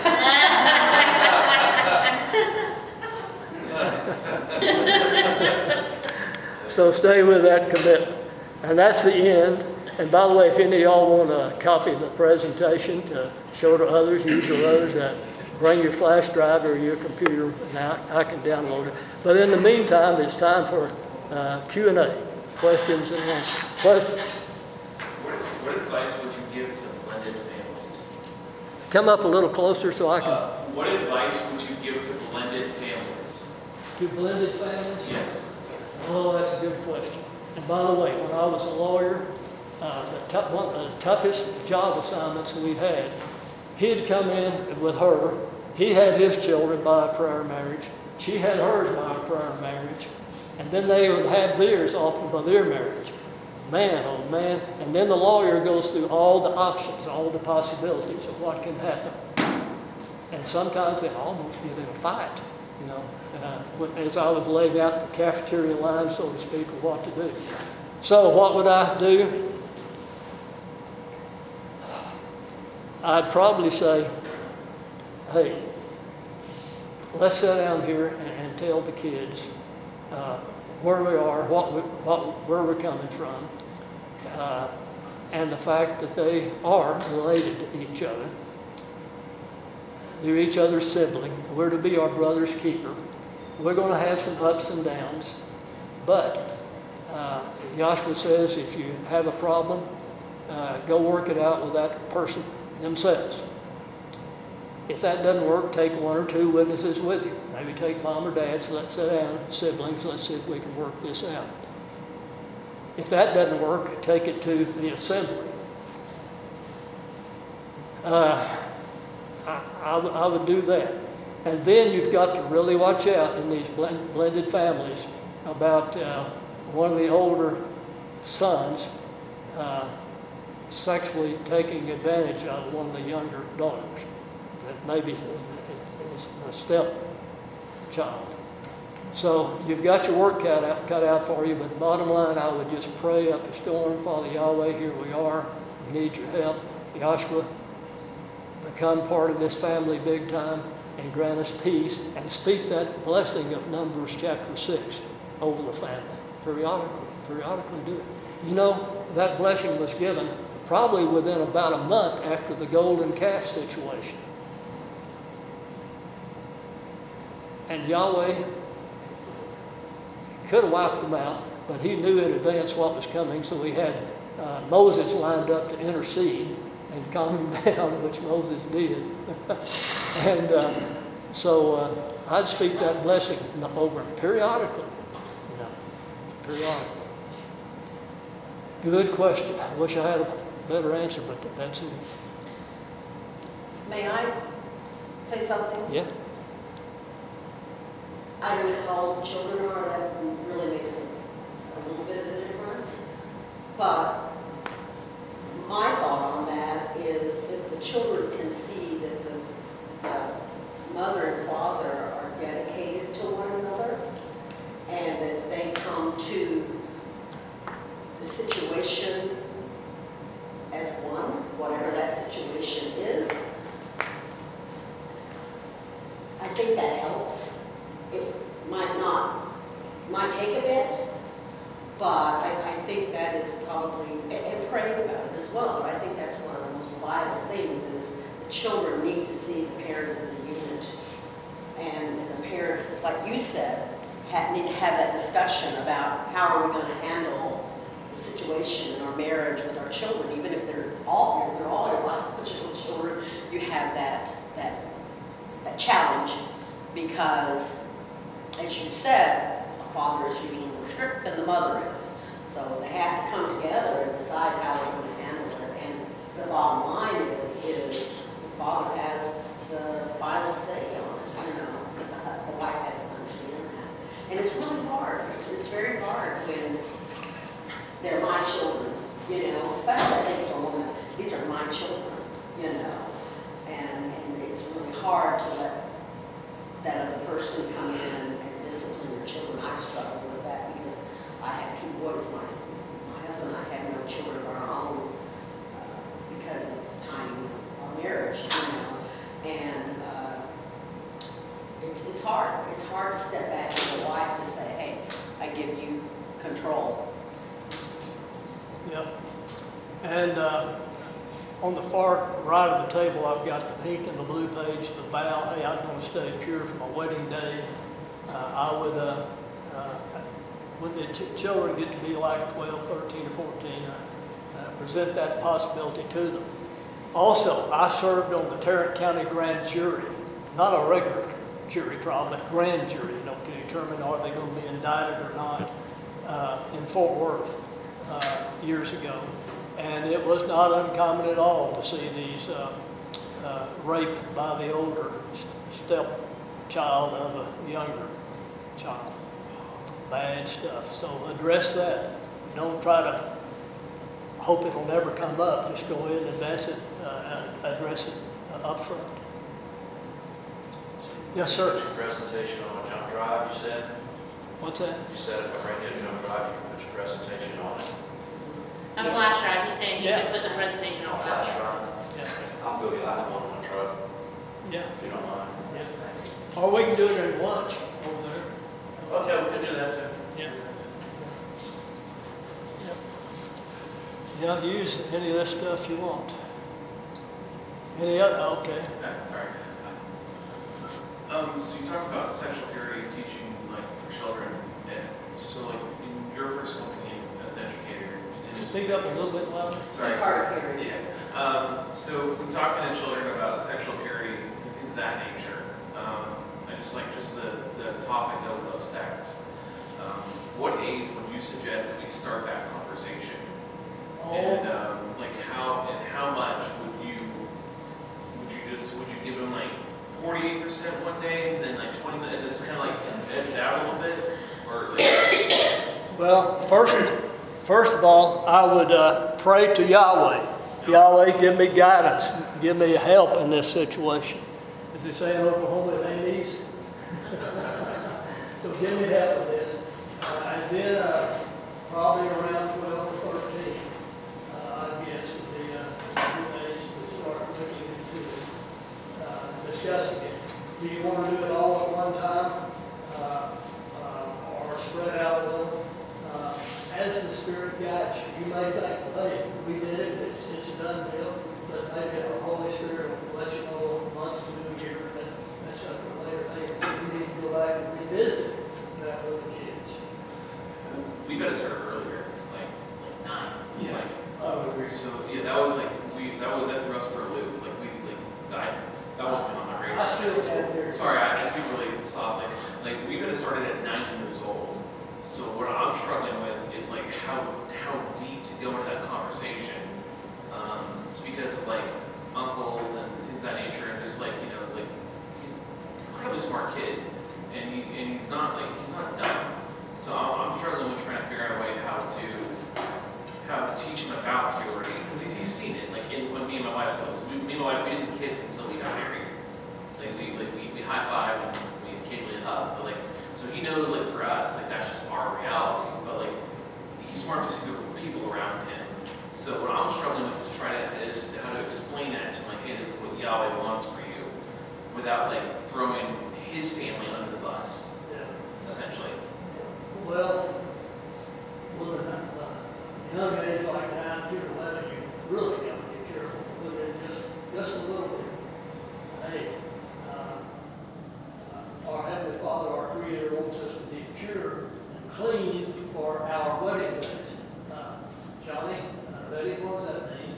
So stay with that commitment. And that's the end. And by the way, if any of y'all want a copy of the presentation to show to others, use to others, bring your flash drive or your computer, and I can download it. But in the meantime, it's time for Q&A, questions and answers. Questions? What advice would you give to blended families? Come up a little closer so I can. What advice would you give to blended families? To blended families? Yes. Oh, that's a good question. And by the way, when I was a lawyer, one of the toughest job assignments we had, he'd come in with her. He had his children by a prior marriage. She had hers by a prior marriage. And then they would have theirs often by their marriage. Man, oh man. And then the lawyer goes through all the options, all the possibilities of what can happen. And sometimes they almost get in a fight, you know, as I was laying out the cafeteria line, so to speak, of what to do. So what would I do? I'd probably say, hey, let's sit down here and tell the kids where we are, where we're coming from, and the fact that they are related to each other. They're each other's sibling. We're to be our brother's keeper. We're going to have some ups and downs, but Joshua says if you have a problem, go work it out with that person themselves. If that doesn't work, take one or two witnesses with you. Maybe take mom or dad, so let's sit down, siblings, let's see if we can work this out. If that doesn't work, take it to the assembly. I would do that. And then you've got to really watch out in these blended families about one of the older sons sexually taking advantage of one of the younger daughters. That maybe is a stepchild. So you've got your work cut out for you, but bottom line, I would just pray up a storm. Father Yahweh, here we are. We need your help. Joshua, become part of this family big time and grant us peace and speak that blessing of Numbers chapter 6 over the family. Periodically do it. You know, that blessing was given probably within about a month after the golden calf situation. And Yahweh could have wiped them out, but he knew in advance what was coming, so he had Moses lined up to intercede and calm him down, which Moses did. And so I'd speak that blessing over him periodically, you know, periodically. Good question. I wish I had a better answer, but that's it. May I say something? Yeah. I don't know how old the children are, that really makes a little bit of a difference. But my thought on that is if the children can see that the mother and father are dedicated to one another and that they come to the situation as one, whatever that situation is, I think that helps. It might take a bit, But I think that is probably, and praying about it as well, but I think that's one of the most vital things is the children need to see the parents as a unit. And the parents, it's like you said, need to have that discussion about how are we going to handle the situation in our marriage with our children, even if they're all your biological children, you have that challenge because, as you said, a father is usually more strict than the mother is. So they have to come together and decide how they're going to handle it. And the bottom line is the father has the final say on it. You know, the wife has to understand that. And it's really hard. It's very hard when they're my children, you know, especially I think for a woman, these are my children, you know. And it's really hard to let that other person come in and discipline your children. I struggle with that because I have two boys. My husband and I have no children of our own because of the timing of our marriage, you know. And it's hard. It's hard to step back as a wife to say, hey, I give you control. Yeah. And on the far right of the table, I've got the pink and the blue page, the vow, hey, I'm going to stay pure from my wedding day. I would, when the children get to be like 12, 13, or 14, present that possibility to them. Also, I served on the Tarrant County Grand Jury, not a regular jury trial, but grand jury, you know, to determine are they going to be indicted or not in Fort Worth years ago. And it was not uncommon at all to see these rape by the older stepchild of a younger child. Bad stuff. So address that. Don't try to hope it'll never come up. Just go ahead and address it up front. Yes, sir. Your presentation on a jump drive, you said? What's that? You said if I bring you a jump drive, you can put your presentation on it. A flash drive, he's saying you Yeah. can put the presentation on Flash flash drive. drive. Yeah. I'll go get that one on my truck, Yeah. if you don't mind. Yeah. Or we can do it at lunch over there. Okay, we can do that too. Yeah. Yeah, use any of this stuff you want. Any other, okay. Sorry. So you talked about sexual purity teaching, like, for children, and so, like, in your personal opinion, as an educator, Speak up a little bit louder. sorry. It's hard to hear. Yeah. So when talking to children about sexual purity and things of that nature, I just like the topic of sex. What age would you suggest that we start that conversation? And like how much would you give them like 48% one day and then like 20 minutes, just kind of like edge it out a little bit, or like, Well, first of all, I would pray to Yahweh. Yahweh, give me guidance. Give me help in this situation. As they say in Oklahoma, they need. So give me help with this. And then probably around 12 or 13, I guess, would be a good age to start looking into discussing it. Do you want to do it all at one time or spread out a little? As the Spirit guides you, you may think, well, hey, we did it, it's a done deal, but maybe the Holy Spirit will let you know a month, 2 years, that's up to a later date. You need to go back and revisit that with the kids. we better start earlier, like 9. Yeah. Like, so yeah, that was like that threw us for a loop. That wasn't on my radar. I still can't hear you. Sorry, I speak really softly. Like we could have started at 9 years old. So what I'm struggling with is like how deep to go into that conversation. It's because of like uncles and things of that nature, and just like like he's a really smart kid, and he's not dumb. So I'm struggling with trying to figure out a way how to teach him about purity because he's seen it. Like when me and my wife, me and my wife, we didn't kiss until we got married. We high five and we occasionally hug, but like. So he knows, like, for us, like, that's just our reality. But, like, he's smart to see the people around him. So what I'm struggling with is how to explain that to him, like, hey, this is what Yahweh wants for you, without, like, throwing his family under the bus, essentially. Well, people at a young age like 9, 10, 11, you really got to be careful. Put in just a little bit. Hey, our Heavenly Father, our Creator, wants us to be pure and clean for our wedding days. Johnny, Betty, what does that mean?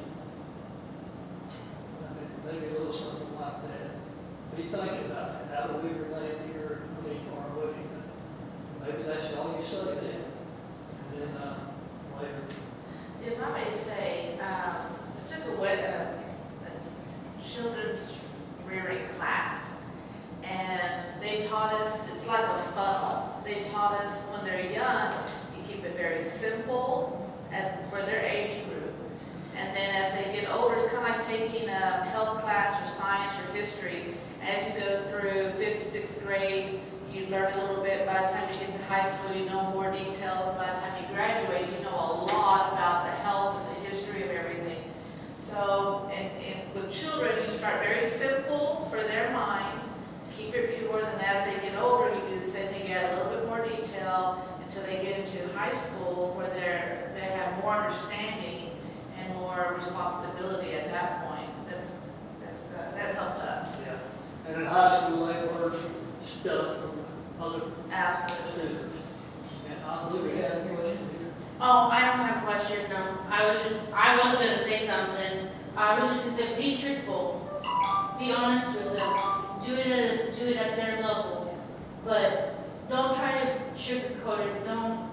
Maybe a little something like that. Be thinking about it. How do we relate here and clean for our wedding day? Maybe that's all you say then. And then later. If I may say, I took a children's rearing class, and they taught us, it's like a funnel. They taught us when they're young, you keep it very simple and for their age group. And then as they get older, it's kind of like taking a health class or science or history. As you go through 5th, 6th grade, you learn a little bit. By the time you get to high school, you know more details. By the time you graduate, you know a lot about the health and the history of everything. So, and with children, you start very simple for their mind, keep it pure, then as they get older, you do the same thing, you add a little bit more detail until they get into high school where they have more understanding and more responsibility at that point. That helped us. Yeah. And in high school, they learn stuff from other Absolutely. students. And I believe we had a question here. Oh, I don't have a question, no. I wasn't gonna say something. I was just gonna say, be truthful. Be honest with them. Do it at their level. But don't try to sugarcoat it. Don't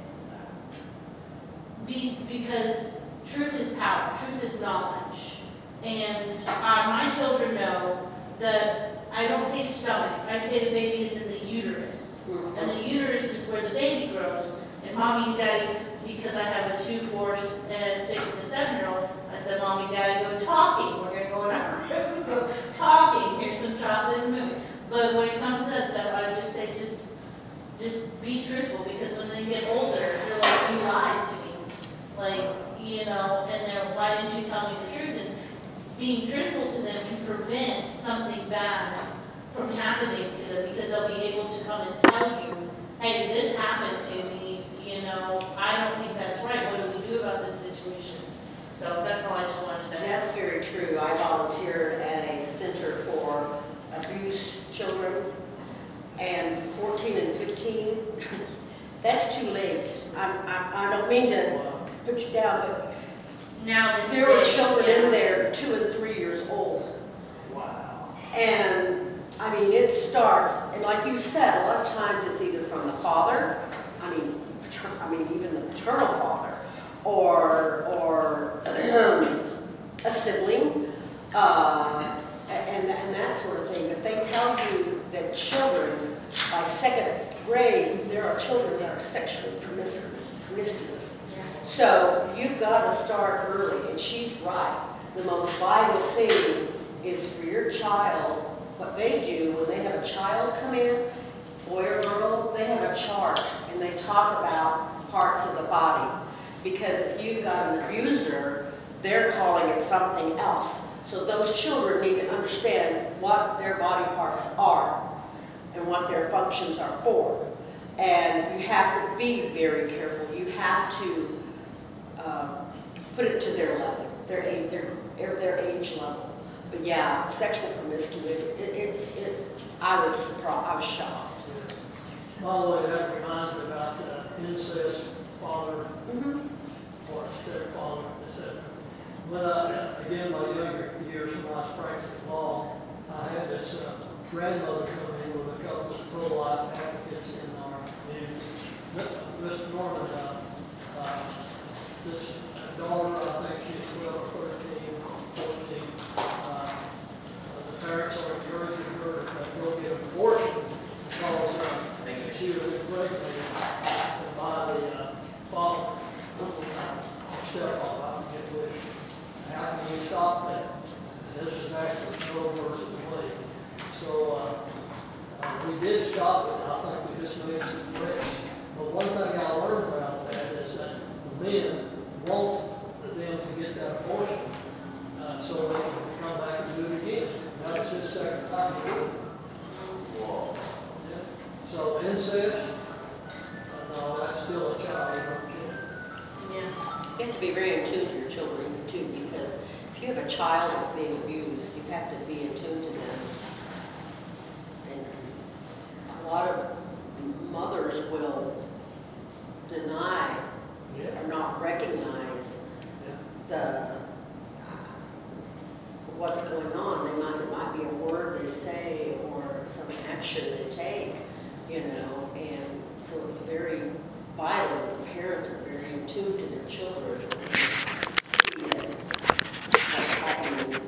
because truth is power. Truth is knowledge. And my children know that I don't say stomach. I say the baby is in the uterus. And the uterus is where the baby grows. And mommy and daddy, because I have a 2, 4, and a 6, and a 7-year-old, I said, mommy and daddy, go talking. We're going to go in our room, go talking. Here's some chocolate and movie. But when it comes to that stuff, I just say, just be truthful, because when they get older, they're like, you lied to me. Like, and they're, why didn't you tell me the truth? And being truthful to them can prevent something bad from happening to them, because they'll be able to come and tell you, hey, this happened to me, I don't think that's right. What do we do about this situation? So that's all I just wanted to say. That's very true. I volunteered at a center for abused children, and 14 and 15, that's too late. I don't mean to put you down, but Now this there were is- children yeah. in there 2 and 3 years old. Wow. And I mean, it starts, and like you said, a lot of times it's either from the father, even the paternal father, or a sibling, and that sort of thing. But they tell you that children, by 2nd grade, there are children that are sexually promiscuous. So you've got to start early, and she's right. The most vital thing is for your child, what they do when they have a child come in, boy or girl, they have a chart, and they talk about parts of the body. Because if you've got an abuser, they're calling it something else. So those children need to understand what their body parts are and what their functions are for. And you have to be very careful. You have to put it to their level, their age level. But yeah, sexual promiscuity, I was surprised, I was shocked. By the way, that reminds me about incest, father, or stepfather, etc. But again, my younger years when I was practicing law, I had this grandmother come in with a couple of pro-life advocates in our community. Mr. Norman, this daughter, I think she's 12 or 13, 14. The parents are encouraging her to go get an abortion because she was impregnated by the father, stepfather, I forget which. How can we stop that? And this is actually Roe versus Wade. So we did stop it. I think we just made some threats. But one thing I learned about that is that the men want them to get that abortion so they can come back and do it again. Now it's his second time to do it. Yeah. So incest, no, that's still a child, you don't care. to be very in tune to your children too, because if you have a child that's being abused, you have to be in tune to them. And a lot of mothers will deny or not recognize what's going on. It might be a word they say or some action they take, and so it's very vital that the parents are very in tune to their children.